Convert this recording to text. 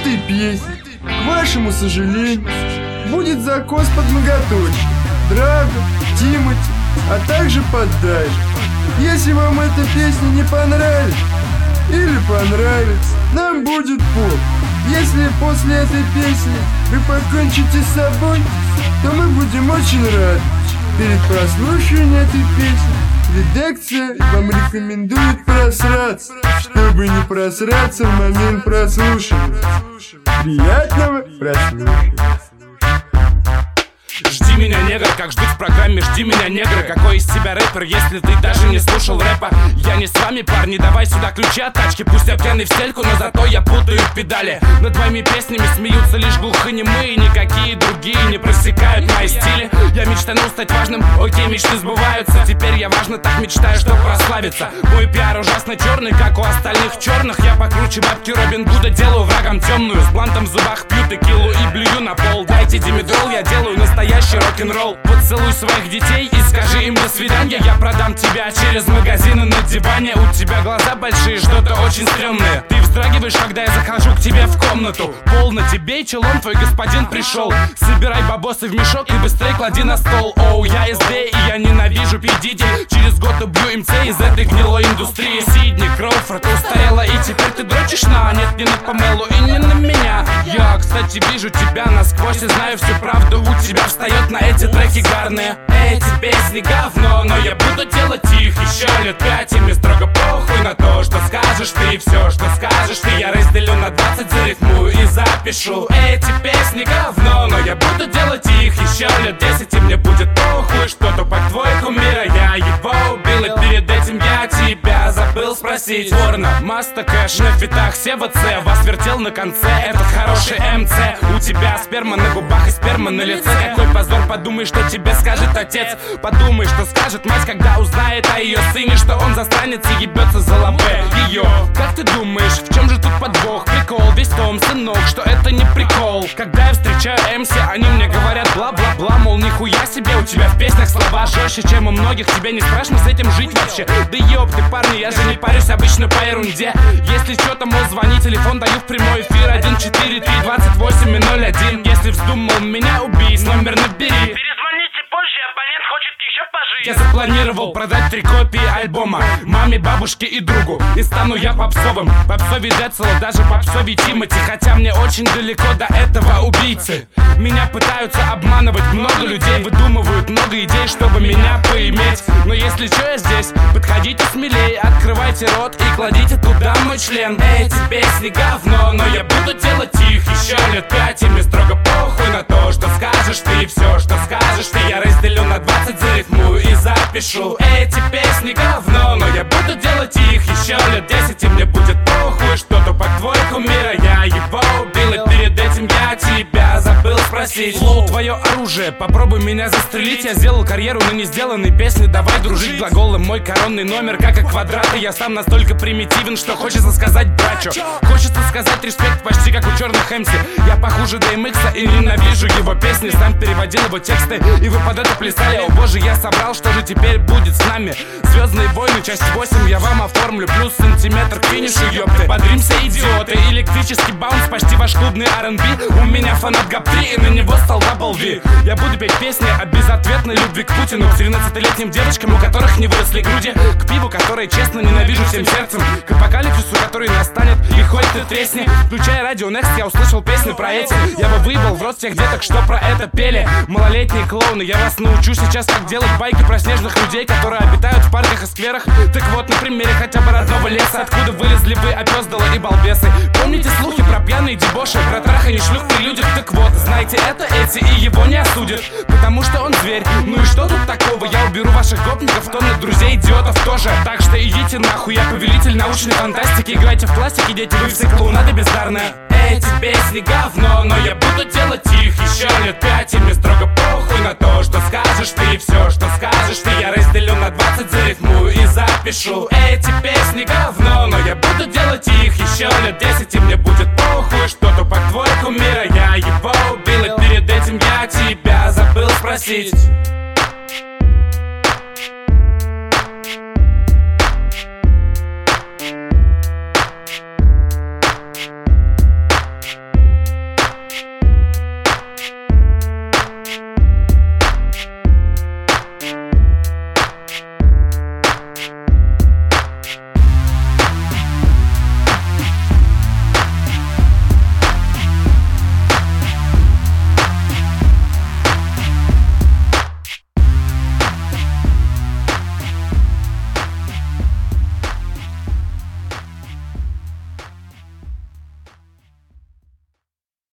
этой песни, к вашему сожалению, будет закос под многоточие, Драго, Тимати, а также под Дайв. Если вам эта песня не понравится или понравится, нам будет поп. Если после этой песни вы покончите с собой, то мы будем очень рады. Перед прослушиванием этой песни редакция вам рекомендует просраться, чтобы не просраться в момент прослушивания. Приятного прослушивания. Жди меня, негр, как ждут в программе «Жди меня, негр». Какой из тебя рэпер, если ты даже не слушал рэпа? Я не с вами, парни, давай сюда ключи от тачки. Пусть я пьяный в стельку, но зато я путаю педали. Над моими песнями смеются лишь глухонемые, никакие другие не просекают мои стили. Я мечтанул стать важным, окей, мечты сбываются. Теперь я важно так мечтаю, что прославиться. Мой пиар ужасно черный, как у остальных черных. Я покруче бабки Робин Гуда, делаю врагам темную. С блантом в зубах пью текилу и блюю на пол. Дайте димедрол, я делаю настоящий рок-н-ролл. Поцелуй своих детей и скажи им до свидания. Я продам тебя через магазины на диване. У тебя глаза большие, что-то очень стрёмное. Ты вздрагиваешь, когда я захожу к тебе в комнату. Полно тебе и челом твой господин пришел. Собирай бабосы в мешок и быстрей клади на стол. Оу, я СД и я ненавижу пидити. Через год убью МЦ из этой гнилой индустрии. Сидни Кроуфорд устарела и теперь ты дрочишь на. Нет, не на Памелу и не на меня. Я, кстати, вижу тебя насквозь и знаю всю правду. У тебя встает на эти треки гарные. Эти песни говно, но я буду делать их еще лет 5. И мне строго похуй на то, что скажешь ты. Все, что скажешь ты, я разделю на 20, зарифмую и запишу. Эти песни говно, но я буду делать их еще лет 10. И мне будет похуй, что тупак твой кумир, я его убил. И перед этим я тебя забыл спросить. Порно, Маста Кэш, на фитах Сева Ц. Вас вертел на конце, этот хороший МЦ. У тебя сперма на губах и сперма на лице. Какой позор, подумай, что тебе скажет отец. Подумай, что скажет мать, когда узнает о ее сыне, что он застанет и ебется за лапе ее. Как ты думаешь, в чем же тут подвох? Прикол весь в том, сынок, что это не прикол. Когда я встречаю МС, они мне говорят бла-бла-бла. Мол, нихуя себе, у тебя в песнях слова жестче, чем у многих. Тебе не страшно с этим жить вообще? Да ёпты, парни, я же не парюсь обычно по ерунде. Если что-то, мол, звони, телефон даю в прямой эфир 1432801. Если вздумал меня убить, номер набери. Перезвоните позже, абонент хочет еще пожить. Я запланировал продать 3 копии альбома маме, бабушке и другу. И стану я попсовым, попсовей Децл, даже попсовей Тимати. Хотя мне очень далеко до этого убийцы. Меня пытаются обманывать много людей, выдумывают много идей, чтобы меня поиметь. Но если что, я здесь, подходите смелее, открывайте рот и кладите туда мой член. Эти песни говно, но я буду делать их еще лет 5. И мне строго похуй на то, что скажешь ты. И все, что скажешь ты, я разделю на 20, зарифмую и запишу. Эти песни говно, но я буду делать их еще лет 10. И мне будет похуй, что тупак твой кумир, я его убил. И перед этим я тебя забыл спросить. Флоу, твое оружие, попробуй меня застрелить. Я сделал карьеру на не сделанной песне. Давай дружить, глаголом мой коронный номер, как и квадраты. Я сам настолько примитивен, что хочется сказать брачо. Хочется сказать респект почти как у черных МС. Я похуже DMX и ненавижу его песни. Сам переводил его тексты, и вы под это плясали. О боже, я собрал, что же теперь будет с нами? Звездные войны, часть 8 я вам оформлю. Плюс сантиметр к финишу, ёпты. Бодримся, идиоты. Электрический баунс, почти ваш клубный R&B. У меня фанат ГАП-3 и на него стал W. Я буду петь песни о безответной любви к Путину, к 13-летним девочкам, у которых не выросли груди, к пиву, которое честно ненавижу всем сердцем, к апокалипсису, который настанет, и хоть ты тресни. Включая радио Next, я услышал песни про эти. Я бы выебал в рот тех деток, что про это пели. Малолетние клоуны, я вас научу сейчас, как делать байки про снежных людей, которые обитают в парках и скверах. Так вот, на примере хотя бы родного леса, откуда вылезли вы, опёздалы и балбесы. Помните слухи про пьяные дебоши, про трахание шлюх при людях? Так вот, знаете, это эти, и его не осудят, потому что он зверь. Ну и что тут такого? Я уберу ваших гопников, тонны друзей, идиотов тоже. Так что идите нахуй, я повелитель научной фантастики. Играйте в классике, дети, вы все клоунады бездарные. Эти песни говно, но я буду делать их еще лет 5. И мне строго похуй на то, что скажешь ты. И все, что скажешь ты, я разделю на 20, зарифмую и запишу. Эти песни говно, но я буду делать их еще лет 10. И мне будет